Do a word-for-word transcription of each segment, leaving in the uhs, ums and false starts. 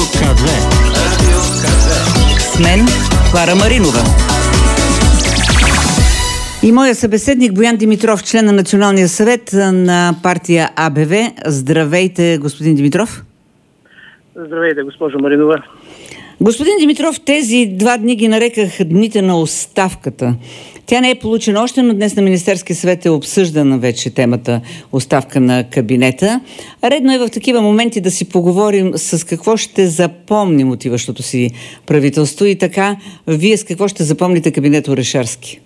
К две. Радио К две. С мен Клара Маринова. И моя събеседник Боян Димитров, член на Националния съвет на партия А Б В. Здравейте, господин Димитров. Здравейте, госпожо Маринова. Господин Димитров, тези два дни ги нареках дните на оставката. Тя не е получена още, но днес на Министерския съвет е обсъждана вече темата оставка на кабинета. Редно е в такива моменти да си поговорим с какво ще запомним отиващото си правителство и така, вие с какво ще запомните кабинет Орешарски?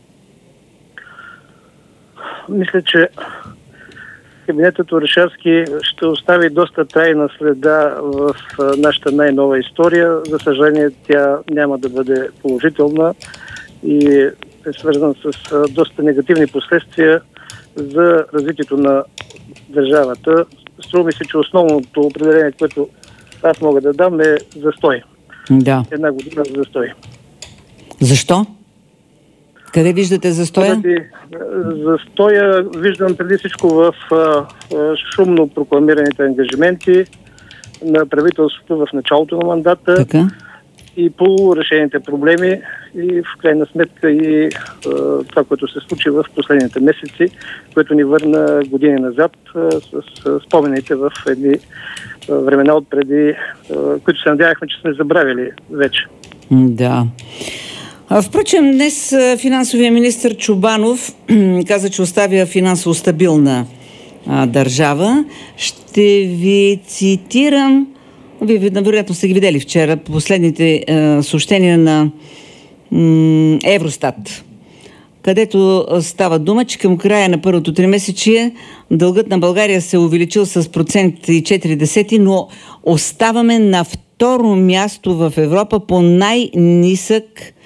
Мисля, че кабинетът Орешарски ще остави доста трайна следа в нашата най-нова история. За съжаление, тя няма да бъде положителна и е свързана с доста негативни последствия за развитието на държавата. Струва ми се, че основното определение, което аз мога да дам, е застой. Да. Една година за застой. Защо? Къде виждате застоя? Поради застоя виждам преди всичко в а, шумно прокламираните ангажименти на правителството в началото на мандата. Така. И полурешените проблеми и в крайна сметка и а, това, което се случи в последните месеци, което ни върна години назад а, с а, спомените в едни а, времена отпреди, а, които се надявахме, че сме забравили вече. Да. А, впрочем, днес финансовия министър Чобанов каза, че оставя финансово стабилна а, държава. Ще ви цитирам. Вие, вероятно, сте ги видели вчера по последните е, съобщения на м, Евростат, където става дума, че към края на първото тримесечие дългът на България се е увеличил с процент и четири десети, но оставаме на второ място в Европа по най-нисък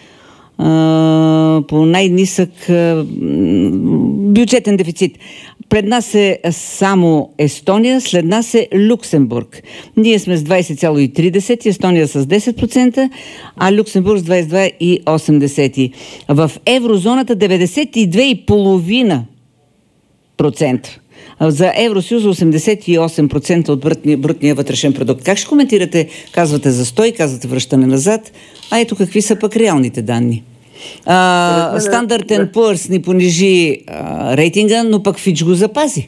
Uh, по най-нисък uh, бюджетен дефицит. Пред нас е само Естония, след нас е Люксембург. Ние сме с двайсет цяло и три десети, Естония с десет процента, а Люксембург с двайсет и два цяло и осем десети. В еврозоната деветдесет и две цяло и пет процента. За Евросъюза осемдесет и осем процента от брутния, брутния вътрешен продукт. Как ще коментирате? Казвате застой, казвате връщане назад. А ето какви са пък реалните данни. Standard енд Poor's ни понижи а, рейтинга, но пък Фич го запази.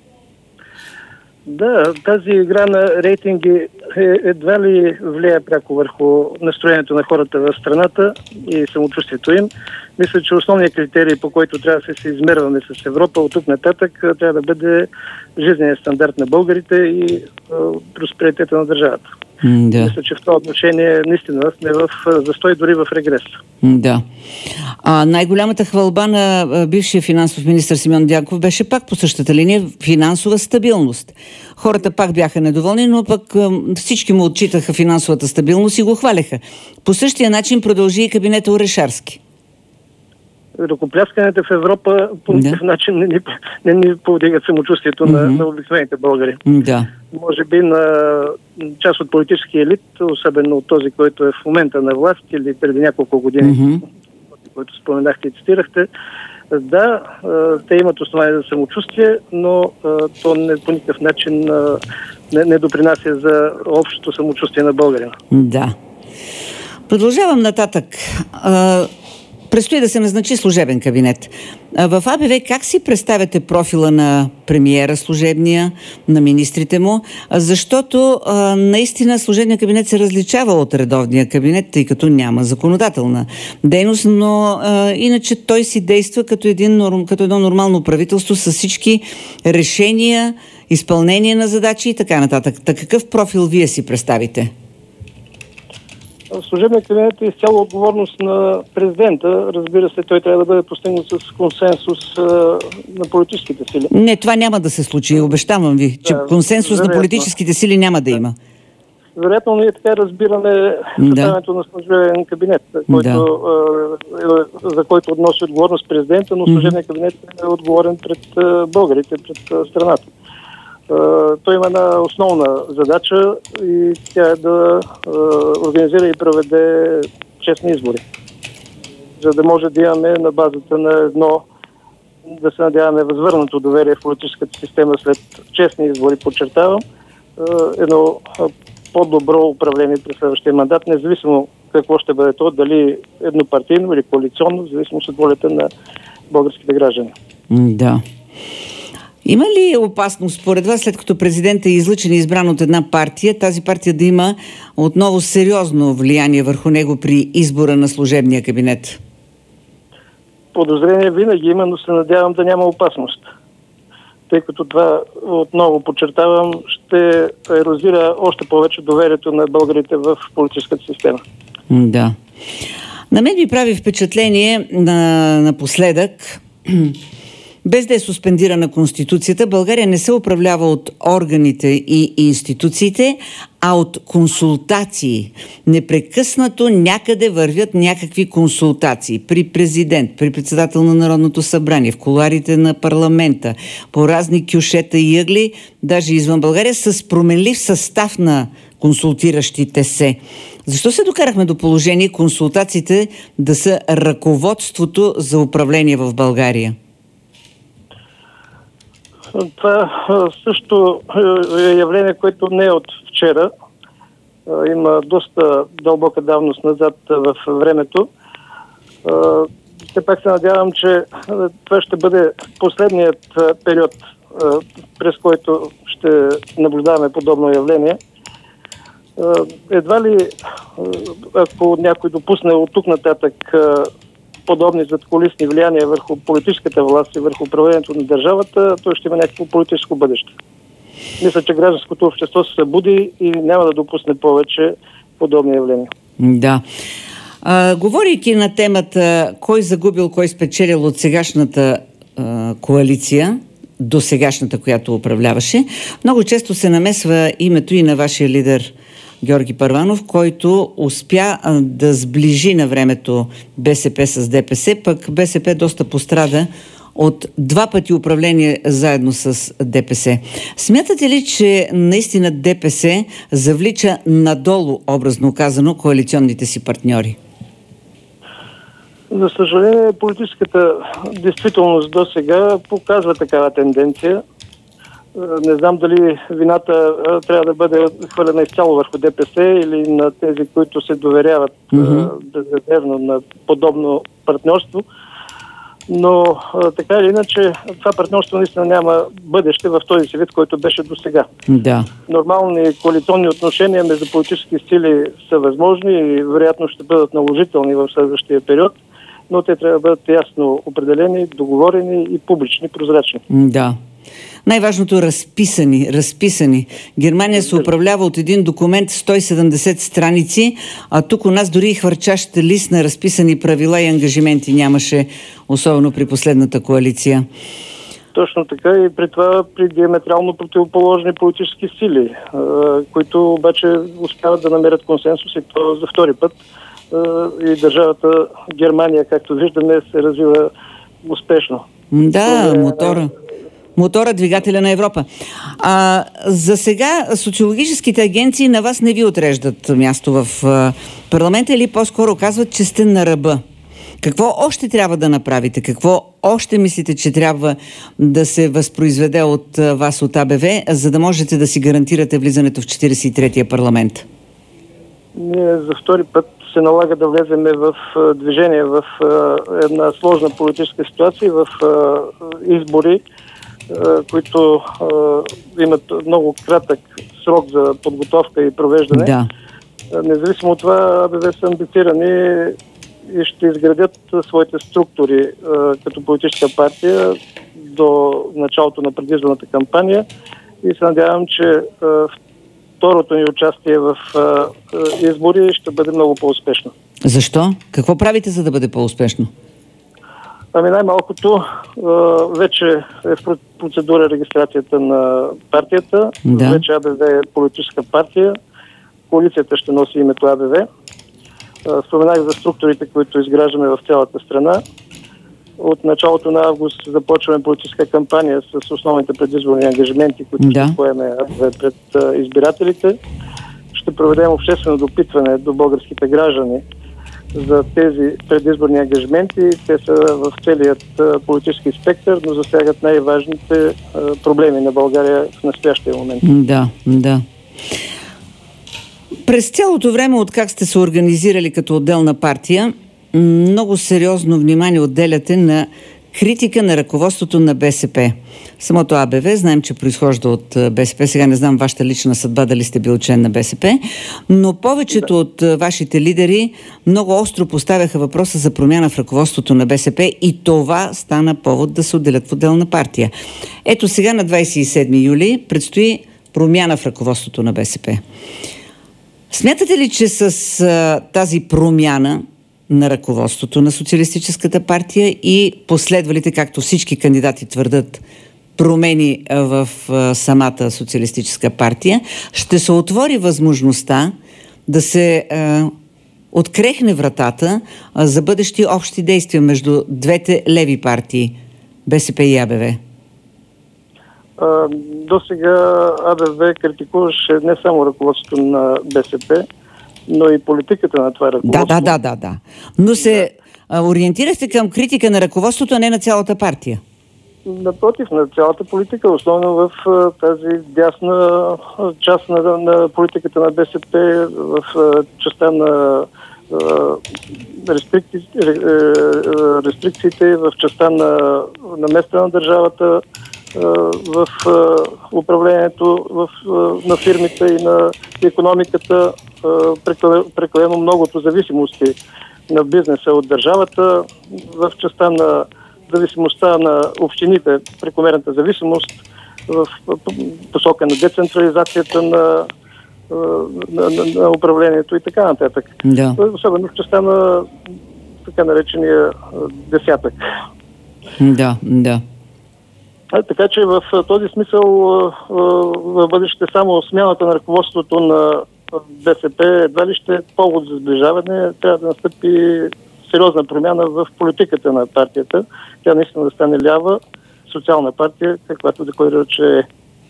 Да, тази игра на рейтинги е, едва ли влияе пряко върху настроението на хората в страната и самочувствието им. Мисля, че основният критерий, по който трябва да се измерваме с Европа от тук нататък, трябва да бъде жизненият стандарт на българите и а, просперитета на държавата. Да. Мисля, че в това отношение наистина сме в застой, дори в регрес. Да. А най-голямата хвалба на бившия финансов министър Симеон Дянков беше пак по същата линия финансова стабилност. Хората пак бяха недоволни, но пък всички му отчитаха финансовата стабилност и го хваляха. По същия начин продължи и кабинета Орешарски. Ръкопляскането в Европа по никакъв да. начин не ни, не ни повдигат самочувствието mm-hmm. на, на обикновените българи. Да. Може би на част от политическия елит, особено от този, който е в момента на власт или преди няколко години, mm-hmm. който споменахте и цитирахте, да, те имат основание за самочувствие, но то не, по никакъв начин не, не допринася за общото самочувствие на българина. Да. Продължавам нататък. Предстои да се назначи служебен кабинет. В А Б В как си представяте профила на премиера служебния, на министрите му? Защото а, наистина служебният кабинет се различава от редовния кабинет, тъй като няма законодателна дейност, но а, иначе той си действа като, един, като едно нормално правителство с всички решения, изпълнение на задачи и така нататък. Та какъв профил вие си представите? Служебният кабинет е изцяло отговорност на президента. Разбира се, той трябва да бъде постигнат с консенсус а, на политическите сили. Не, това няма да се случи. Обещавам ви, че да, консенсус вероятно. На политическите сили няма да има. Вероятно, ние така разбираме съставянето да. на служебен кабинет, който, да. а, за който относи отговорност президента, но служебният кабинет е отговорен пред а, българите, пред а, страната. Той има една основна задача и тя е да организира и проведе честни избори. За да може да имаме на базата на едно, да се надяваме, възвърнато доверие в политическата система след честни избори, подчертавам, едно по-добро управление през следващия мандат, независимо какво ще бъде то, дали еднопартийно или коалиционно, в зависимост от волята на българските граждани. Да. Има ли опасност, според вас, след като президентът е излъчен и избран от една партия, тази партия да има отново сериозно влияние върху него при избора на служебния кабинет? Подозрение винаги има, но се надявам да няма опасност. Тъй като това, отново подчертавам, ще ерозира още повече доверието на българите в политическата система. Да. На мен ми прави впечатление на, напоследък, без да е суспендирана Конституцията, България не се управлява от органите и институциите, а от консултации. Непрекъснато някъде вървят някакви консултации. При президент, при председател на Народното събрание, в кулоарите на парламента, по разни кюшета и ъгли, даже извън България, с променлив състав на консултиращите се. Защо се докарахме до положение консултациите да са ръководството за управление в България? Това също е явление, което не е от вчера. Има доста дълбока давност назад в времето. Все пак се надявам, че това ще бъде последният период, през който ще наблюдаваме подобно явление. Едва ли, ако някой допусне от тук нататък подобни задкулисни влияния върху политическата власт и върху управлението на държавата, той ще има някакво политическо бъдеще. Мисля, че гражданското общество се събуди и няма да допусне повече подобни явления. Да. А, говорейки на темата кой загубил, кой спечелил от сегашната а, коалиция, до сегашната, която управляваше, много често се намесва името и на вашия лидер Георги Първанов, който успя да сближи на времето БСП с ДПС, пък БСП доста пострада от два пъти управление заедно с ДПС. Смятате ли, че наистина ДПС завлича надолу, образно казано, коалиционните си партньори? За съжаление, политическата действителност до сега показва такава тенденция. Не знам дали вината трябва да бъде хвърлена изцяло върху ДПС или на тези, които се доверяват mm-hmm. безрезервно на подобно партньорство. Но така или иначе, това партньорство наистина няма бъдеще в този си вид, който беше до сега. Да. Нормални коалиционни отношения между политически сили са възможни и вероятно ще бъдат наложителни в следващия период, но те трябва да бъдат ясно определени, договорени и публични, прозрачни. Да. Най-важното е разписани, разписани. Германия се управлява от един документ сто и седемдесет страници, а тук у нас дори и хвърчащ лист на разписани правила и ангажименти нямаше, особено при последната коалиция. Точно така и при това при диаметрално противоположни политически сили, които обаче успяват да намерят консенсус и то за втори път. И държавата Германия, както виждаме, се развива успешно. Да, мотора. Мотора, двигателя на Европа. А, за сега социологическите агенции на вас не ви отреждат място в а, парламента или по-скоро казват, че сте на ръба. Какво още трябва да направите? Какво още мислите, че трябва да се възпроизведе от а, вас, от АБВ, за да можете да си гарантирате влизането в четиридесет и третия парламент? Ние за втори път се налага да влеземе в а, движение в а, една сложна политическа ситуация, в а, избори, които а, имат много кратък срок за подготовка и провеждане. Да. Независимо от това, АБВ са амбицирани и ще изградят своите структури а, като политическа партия до началото на предизборната кампания и се надявам, че а, второто ни участие в а, избори ще бъде много по-успешно. Защо? Какво правите, за да бъде по-успешно? Ами най-малкото вече е в процедура регистрацията на партията. Да. Вече АБВ е политическа партия. Коалицията ще носи името АБВ. Споменах за структурите, които изграждаме в цялата страна. От началото на август започваме политическа кампания с основните предизборни ангажименти, които да. ще поеме АБВ пред избирателите. Ще проведем обществено допитване до българските граждани за тези предизборни ангажименти. Те са в целият политически спектър, но засягат най-важните проблеми на България в настоящия момент. Да, да. През цялото време, откак сте се организирали като отделна партия, много сериозно внимание отделяте на критика на ръководството на БСП. Самото АБВ, знаем, че произхожда от БСП. Сега не знам вашата лична съдба, дали сте бил член на БСП, но повечето да. от вашите лидери много остро поставяха въпроса за промяна в ръководството на БСП и това стана повод да се отделят в отделна партия. Ето сега на двадесет и седми юли предстои промяна в ръководството на БСП. Смятате ли, че с а, тази промяна на ръководството на Социалистическата партия и последвалите, както всички кандидати твърдат, промени в а, самата Социалистическа партия, ще се отвори възможността да се а, открехне вратата а, за бъдещи общи действия между двете леви партии, БСП и АБВ? До сега АБВ критикуваше не само ръководството на БСП, но и политиката на това ръководство. Да, да, да, да, да. Но се да. ориентирахте към критика на ръководството, а не на цялата партия. Напротив, на цялата политика, основно в тази дясна част на, на политиката на БСП, в частта на рестрикци, рестрикциите, в частта на, на места на държавата, в управлението в, на фирмите и на икономиката, прекалено многото зависимости на бизнеса от държавата, в частта на зависимостта на общините, прекомерната зависимост, в посока на децентрализацията на, на, на, на управлението и така нататък. Да. Особено в частта на така наречения десятък. Да, да. А, така че в този смисъл в бъдеще само смяната на ръководството на БСП едва ли ще е повод за сближаване. Трябва да настъпи сериозна промяна в политиката на партията. Тя наистина да стане лява, социална партия, каквато декларира, че е.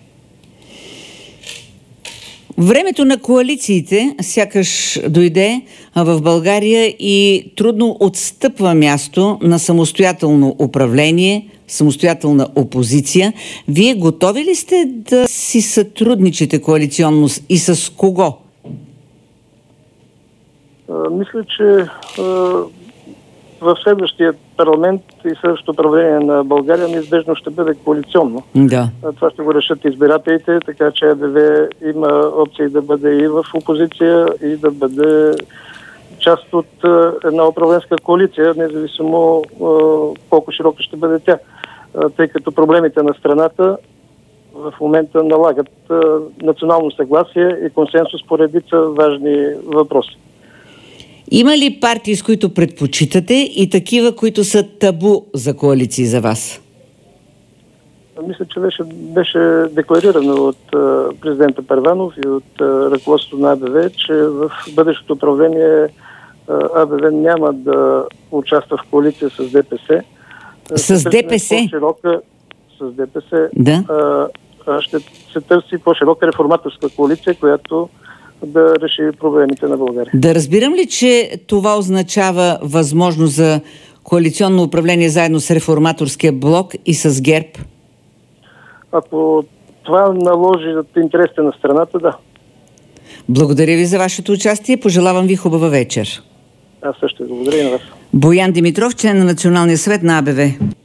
Времето на коалициите сякаш дойде в България и трудно отстъпва място на самостоятелно управление, самостоятелна опозиция. Вие готови ли сте да си сътрудничите коалиционно и с кого? А, мисля, че а, в следващия парламент и следващото управление на България неизбежно ще бъде коалиционно. Да. А, това ще го решат избирателите, така че АБВ има опции да бъде и в опозиция, и да бъде част от а, една управленска коалиция, независимо а, колко широка ще бъде тя. А, тъй като проблемите на страната в момента налагат а, национално съгласие и консенсус по редица важни въпроси. Има ли партии, с които предпочитате и такива, които са табу за коалиции за вас? Мисля, че беше, беше декларирано от а, президента Първанов и от а, ръководството на АБВ, че в бъдещото управление а, АБВ няма да участва в коалиция с ДПС. С ДПС? С ДПС. Да. А, ще се търси по-широка реформаторска коалиция, която да реши проблемите на България. Да разбирам ли, че това означава възможност за коалиционно управление заедно с реформаторския блок и с ГЕРБ? Ако това наложи интересите на страната, да. Благодаря ви за вашето участие. Пожелавам ви хубава вечер. Аз също благодаря и на вас. Боян Димитров, член на Националния съвет на АБВ.